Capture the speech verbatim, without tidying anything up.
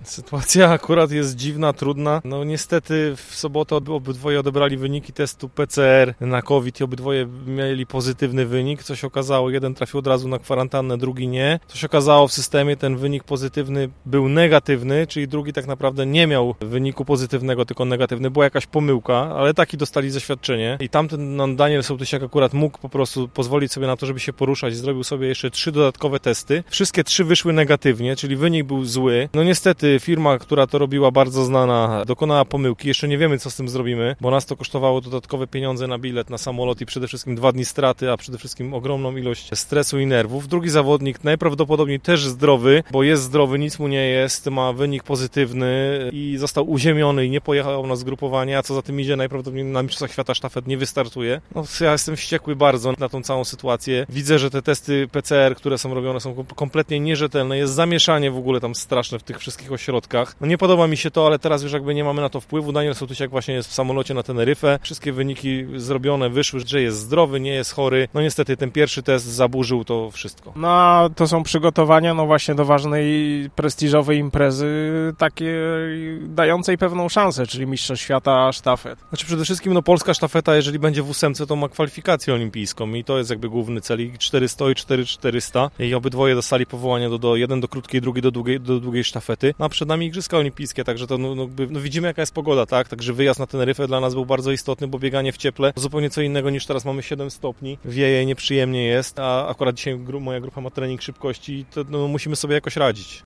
Sytuacja akurat jest dziwna, trudna. No niestety w sobotę obydwoje odebrali wyniki testu P C R na COVID i obydwoje mieli pozytywny wynik. Co się okazało, jeden trafił od razu na kwarantannę, drugi nie. Co się okazało w systemie, ten wynik pozytywny był negatywny, czyli drugi tak naprawdę nie miał wyniku pozytywnego, tylko negatywny. Była jakaś pomyłka, ale taki dostali zaświadczenie. I tamten no, Daniel Sołtysiak akurat mógł po prostu pozwolić sobie na to, żeby się poruszać. Zrobił sobie jeszcze trzy dodatkowe testy. Wszystkie trzy wyszły negatywnie, czyli wynik był zły. No niestety firma, która to robiła, bardzo znana, dokonała pomyłki. Jeszcze nie wiemy, co z tym zrobimy, bo nas to kosztowało dodatkowe pieniądze na bilet, na samolot i przede wszystkim dwa dni straty, a przede wszystkim ogromną ilość stresu i nerwów. Drugi zawodnik najprawdopodobniej też zdrowy, bo jest zdrowy, nic mu nie jest, ma wynik pozytywny i został uziemiony i nie pojechał na zgrupowanie, a co za tym idzie, najprawdopodobniej na Mistrzostwach Świata sztafet nie wystartuje. No ja jestem wściekły bardzo na tą całą sytuację. Widzę, że te testy P C R, które są robione, są kompletnie nierzetelne. Jest zamieszanie w ogóle tam straszne w tych wszystkich ośrodkach. No nie podoba mi się to, ale teraz już jakby nie mamy na to wpływu. Daniel Sołtysiak właśnie jest w samolocie na Teneryfę. Wszystkie wyniki zrobione wyszły, że jest zdrowy, nie jest chory. No niestety ten pierwszy test zaburzył to wszystko. No a to są przygotowania no właśnie do ważnej, prestiżowej imprezy, takie dającej pewną szansę, czyli Mistrzostw Świata sztafet. Znaczy przede wszystkim no polska sztafeta, jeżeli będzie w ósemce, to ma kwalifikację olimpijską i to jest jakby główny cel. I czterysta i cztery czterysta i obydwoje dostali powołanie do, do jeden do krótkiej, drugi do długiej, do długiej sztafety. No a przed nami Igrzyska Olimpijskie, także to no, no, no widzimy jaka jest pogoda, tak? Także wyjazd na Teneryfę dla nas był bardzo istotny, bo bieganie w cieple to zupełnie co innego niż teraz mamy siedem stopni. Wieje, nieprzyjemnie jest, a akurat dzisiaj gru, moja grupa ma trening szybkości i to no, musimy sobie jakoś radzić.